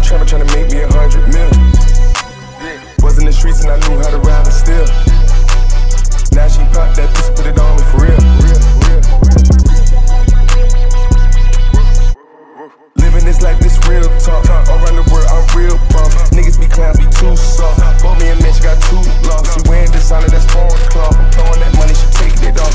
trapping, trying to make me 100 mil. Was in the streets and I knew how to ride and steal. Now she popped that pussy, put it on me for real. Living this life, this real talk. All around the world, I'm real boss. Niggas be clowns, be too soft. Bought me a man, she got too lost. She wearing designer, that's foreign cloth. I'm throwing that money, she taking it off.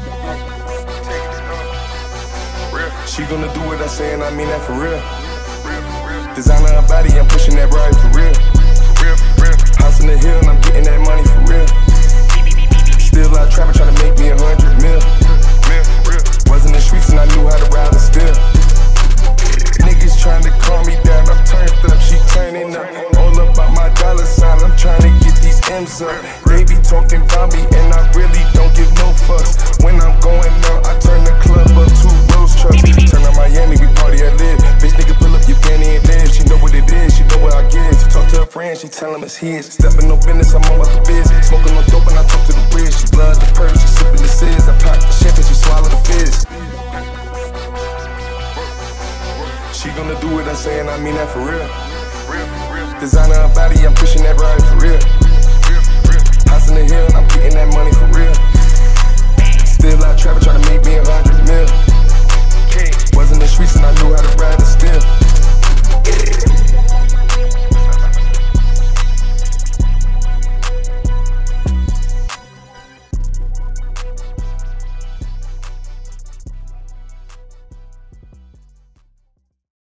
She gonna do what I say and I mean that for real. Designer her body, I'm pushing that ride for real. House in the hill and I'm getting that money for real. Still out trapping, trying to make me 100 mil. Was in the streets and I knew how to ride and steal. Niggas trying to calm me down, I'm turned up, she turning up. All about my dollar sign, I'm trying to get these M's up. They be talking about me and I really don't give no fucks. When I'm going out, I turn the club up to Rose trucks. Turn on Miami, we party I live. Bitch nigga pull up your panty and live. She know what it is, she know what I give. She talk to her friends, she tell them it's his. Stepping no business, I'm all about the biz. Smoking no dope and I talk to the bridge. She love the purse, she sipping the sizz. I pop the champagne, she swallow the fizz. She gonna do what I say and I mean that for real. Designer her body, I'm pushing that ride for real. House in the hill, I'm getting that money for real. Still out trapping, trying to make me 100 mil. Was in the streets and I knew how to ride and steal.